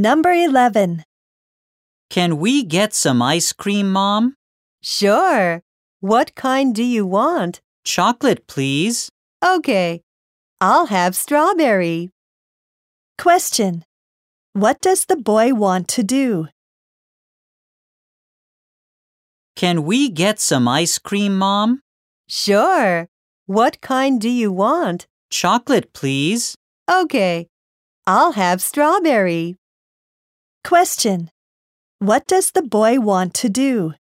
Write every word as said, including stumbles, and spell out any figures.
Number eleven. Can we get some ice cream, Mom? Sure. What kind do you want? Chocolate, please. Okay. I'll have strawberry. Question. What does the boy want to do? Can we get some ice cream, Mom? Sure. What kind do you want? Chocolate, please. Okay. I'll have strawberry. Question. What does the boy want to do?